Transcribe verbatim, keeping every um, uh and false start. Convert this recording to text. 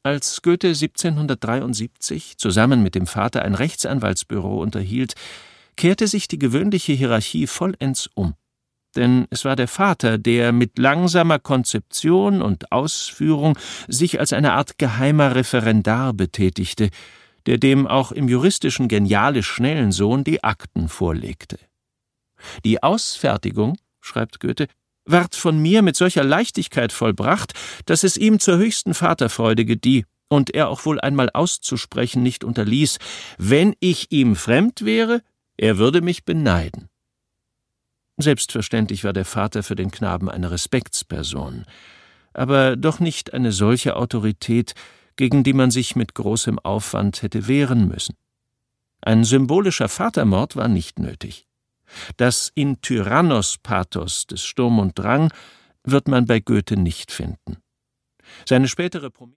Als Goethe siebzehnhundertdreiundsiebzig zusammen mit dem Vater ein Rechtsanwaltsbüro unterhielt, kehrte sich die gewöhnliche Hierarchie vollends um. Denn es war der Vater, der mit langsamer Konzeption und Ausführung sich als eine Art geheimer Referendar betätigte, der dem auch im juristischen genialisch schnellen Sohn die Akten vorlegte. »Die Ausfertigung«, schreibt Goethe, »ward von mir mit solcher Leichtigkeit vollbracht, dass es ihm zur höchsten Vaterfreude gedieh und er auch wohl einmal auszusprechen nicht unterließ, wenn ich ihm fremd wäre, er würde mich beneiden.« Selbstverständlich war der Vater für den Knaben eine Respektsperson, aber doch nicht eine solche Autorität, gegen die man sich mit großem Aufwand hätte wehren müssen. Ein symbolischer Vatermord war nicht nötig. Das In Tyrannos Pathos des Sturm und Drang wird man bei Goethe nicht finden. Seine spätere